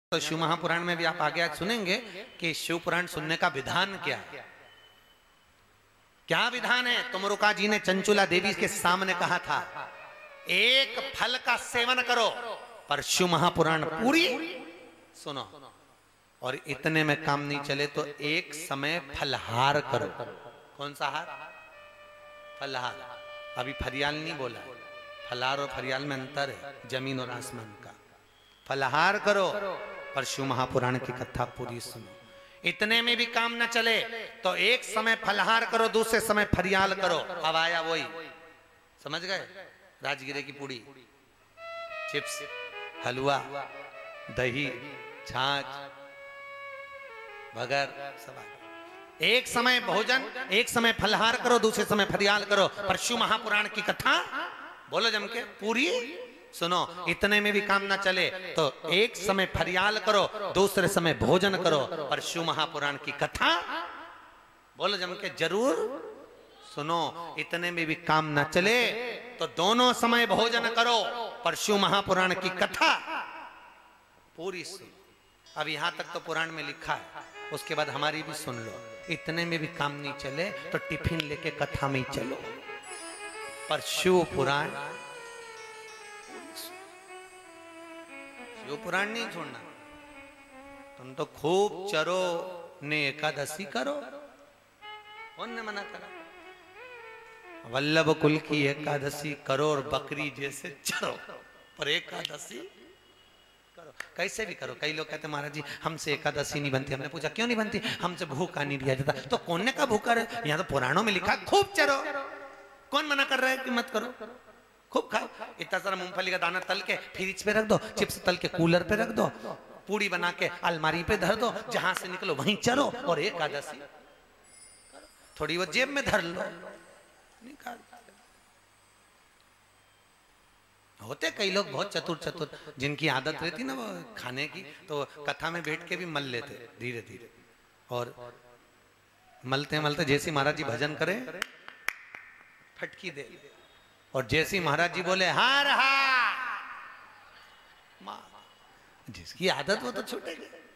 तो शिव महापुराण में भी आप आगे आज सुनेंगे कि शिव पुराण सुनने का विधान क्या है। क्या विधान है? तुमरुका जी ने चंचुला देवी के सामने कहा था, एक फल का सेवन करो, पर शिव महापुराण पूरी सुनो, और इतने में काम नहीं चले तो एक समय फलहार करो। कौन सा हार? फलहार। अभी फरियाल नहीं बोला, फलहार और फरियाल में अंतर है, जमीन और आसमान का। फलहार करो पर शिव महापुराण की कथा पूरी सुनो। इतने में भी काम न चले तो एक समय फलहार करो, दूसरे समय फरियाल करो। अब आया वही, समझ गए? राजगिरे की पूड़ी, चिप्स, हलवा, दही, छाछ, बगर, सब। एक समय भोजन, एक समय फलहार करो, दूसरे समय फरियाल करो, पर शिव महापुराण की कथा बोलो जम के पूरी सुनो। इतने में भी काम ना चले तो एक समय फरियाल करो, दूसरे समय भोजन करो, पर शिव महापुराण की कथा बोलो जम के जरूर सुनो। इतने में भी काम ना चले तो दोनों समय भोजन करो, पर शिव महापुराण की कथा पूरी सुनो। अब यहां तक तो पुराण में लिखा है, उसके बाद हमारी भी सुन लो। इतने में भी काम नहीं चले तो टिफिन लेके कथा में ही चलो, पर शिव पुराण, शिव पुराण नहीं छोड़ना। तुम तो खूब चरो ने एकादशी करो, कौन ने मना करा? वल्लभ कुल की एकादशी करो और बकरी जैसे चरो, पर एकादशी करो। कैसे भी करो। कई लोग कहते महाराज जी हमसे एकादशी नहीं बनती। हमने पूछा क्यों नहीं बनती? हमसे भूखा नहीं दिया जाता। तो कौन ने कहा भूखा रहे? यहाँ तो पुराणों में लिखा खूब चरो। कौन मना कर रहा है कि मत करो? खूब खाओ। इतना सारा मूंगफली का दाना तल के फ्रिज पे रख दो, चिप्स तल के कूलर पे रख दो, पूड़ी बना के अलमारी पे धर दो, जहां से निकलो वहीं चलो, और एकादशी थोड़ी वो जेब में धर लो। निकाल होते कई लोग बहुत चतुर, जिनकी आदत रहती ना वो खाने की, तो कथा में बैठ के भी मल लेते धीरे धीरे, और मलते मलते जैसे महाराज जी भजन करें फटकी दे, और जैसे महाराज जी बोले हार हा, जिसकी आदत वो तो छूटेगी।